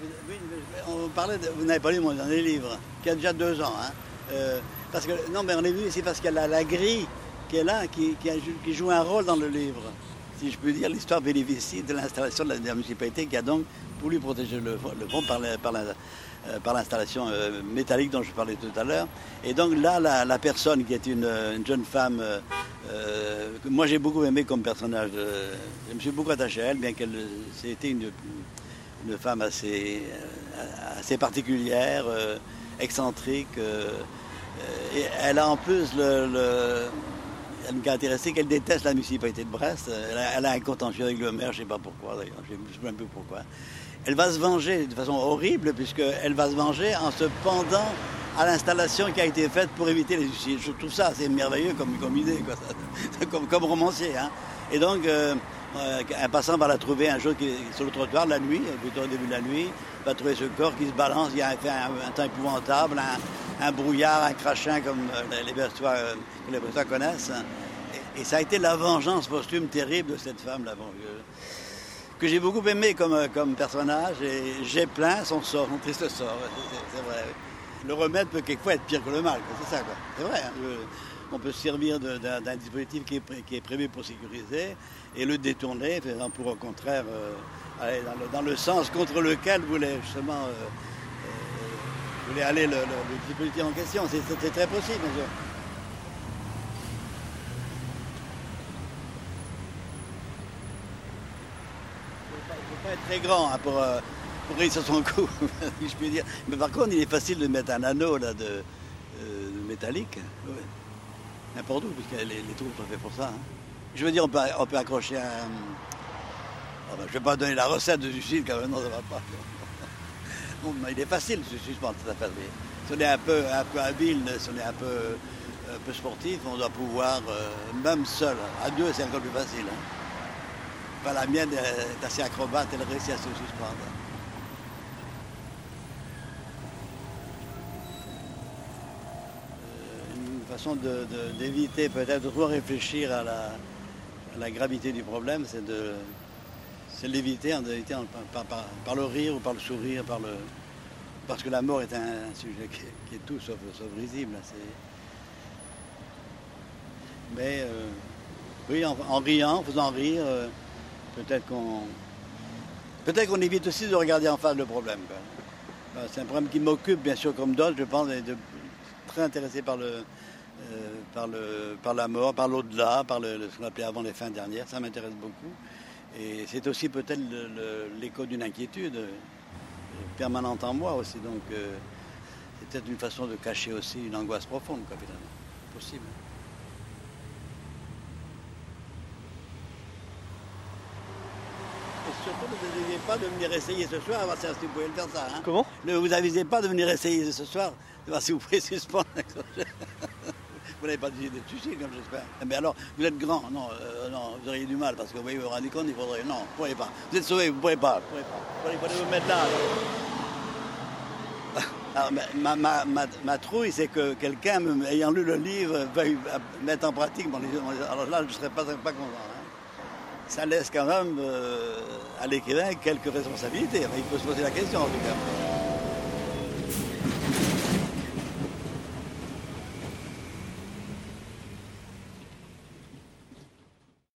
Oui, on parlait vous n'avez pas lu mon dernier livre, qui a déjà 2 ans. Hein. Parce que, non, mais on est venu ici parce qu'il y a la grille qui est là, qui joue un rôle dans le livre. Si je peux dire, l'histoire bénéficie de l'installation de la municipalité qui a donc voulu protéger le fond par l'installation métallique dont je parlais tout à l'heure. Et donc là, la personne qui est une jeune femme que moi j'ai beaucoup aimé comme personnage, je me suis beaucoup attaché à elle, bien qu'elle c'était une femme assez particulière, excentrique. Et elle a en plus une caractéristique, elle déteste la municipalité de Brest. Elle a un contentieux avec le maire, je ne sais pas pourquoi d'ailleurs, je ne sais même plus pourquoi. Elle va se venger de façon horrible, puisqu'elle va se venger en se pendant à l'installation qui a été faite pour éviter les suicides. Je trouve ça assez merveilleux comme idée, quoi, comme romancier. Hein. Et donc, un passant va la trouver un jour sur le trottoir, la nuit, plutôt au début de la nuit, va trouver ce corps qui se balance, il y a un temps épouvantable, un brouillard, un crachin comme les Brestois connaissent. Et ça a été la vengeance posthume terrible de cette femme, que j'ai beaucoup aimé comme personnage, et j'ai plaint son sort, son triste sort, c'est vrai. Le remède peut quelquefois être pire que le mal, c'est ça, quoi. C'est vrai, hein. On peut se servir d'un dispositif qui est prévu pour sécuriser et le détourner, faisant pour au contraire aller dans le sens contre lequel voulait justement aller le dispositif en question. C'est très possible, bien sûr. Il ne faut pas être très grand hein, pour réussir son coup, si je puis dire. Mais par contre, il est facile de mettre un anneau là, de métallique. Ouais. N'importe où, puisque les trous sont faits pour ça. Hein. Je veux dire, on peut accrocher un... Oh ben, je ne vais pas donner la recette de suicide, quand même, non, ça ne va pas. Bon, il est facile de se suspendre, cette affaire. Si on est un peu habile, si on est un peu sportif, on doit pouvoir, même seul, à deux, c'est encore plus facile. Hein. Enfin, la mienne est assez acrobate, elle réussit à se suspendre. Façon d'éviter peut-être de trop réfléchir à la gravité du problème, c'est l'éviter par le rire ou par le sourire, parce que la mort est un sujet qui est tout sauf risible. Mais oui, en riant, en faisant rire, peut-être qu'on évite aussi de regarder en face le problème. Quoi. C'est un problème qui m'occupe, bien sûr, comme d'autres, je pense, et très intéressé par la mort, par l'au-delà, par ce qu'on appelait avant les fins dernières, ça m'intéresse beaucoup. Et c'est aussi peut-être l'écho d'une inquiétude permanente en moi aussi, donc c'est peut-être une façon de cacher aussi une angoisse profonde, quoi, finalement, possible. Et surtout, ne vous avisez pas de venir essayer ce soir, on va savoir si vous pouvez le faire ça. Hein. Comment ? Ne vous avisez pas de venir essayer ce soir, on va voir si vous pouvez suspendre. Vous n'avez pas de suicide, comme j'espère. Mais alors, vous êtes grand, non, vous auriez du mal, parce que vous voyez, vous vous rendez compte, il faudrait... Non, vous ne pourrez pas. Vous êtes sauvé, vous ne pourrez pas. Il faudrait vous mettre là. Alors, ma trouille, c'est que quelqu'un, ayant lu le livre, veuille mettre en pratique mon livre. Alors là, je ne serais pas content. Hein. Ça laisse quand même à l'écrivain quelques responsabilités. Enfin, il faut se poser la question, en tout cas.